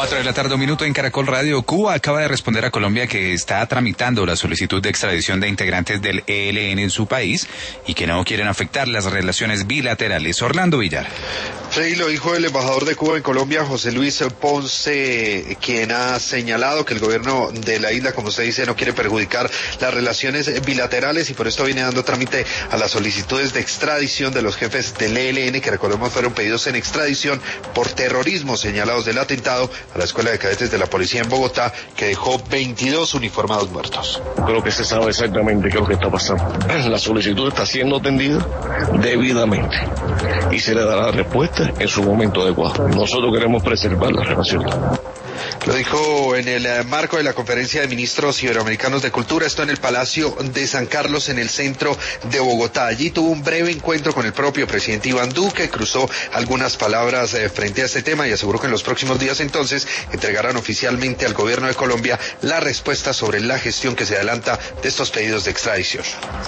4 de la tarde, un minuto en Caracol Radio. Cuba acaba de responder a Colombia que está tramitando la solicitud de extradición de integrantes del ELN en su país y que no quieren afectar las relaciones bilaterales. Orlando Villar. Sí, lo dijo el embajador de Cuba en Colombia, José Luis Ponce, quien ha señalado que el gobierno de la isla, como usted dice, no quiere perjudicar las relaciones bilaterales y por esto viene dando trámite a las solicitudes de extradición de los jefes del ELN, que recordemos fueron pedidos en extradición por terrorismo señalados del atentado a la Escuela de Cadetes de la Policía en Bogotá, que dejó 22 uniformados muertos. Creo que se sabe exactamente qué es lo que está pasando. La solicitud está siendo atendida debidamente y se le dará respuesta en su momento adecuado. Nosotros queremos preservar la relación. Lo dijo en el marco de la Conferencia de Ministros Iberoamericanos de Cultura, esto en el Palacio de San Carlos, en el centro de Bogotá. Allí tuvo un breve encuentro con el propio presidente Iván Duque, cruzó algunas palabras frente a este tema y aseguró que en los próximos días entonces entregarán oficialmente al gobierno de Colombia la respuesta sobre la gestión que se adelanta de estos pedidos de extradición.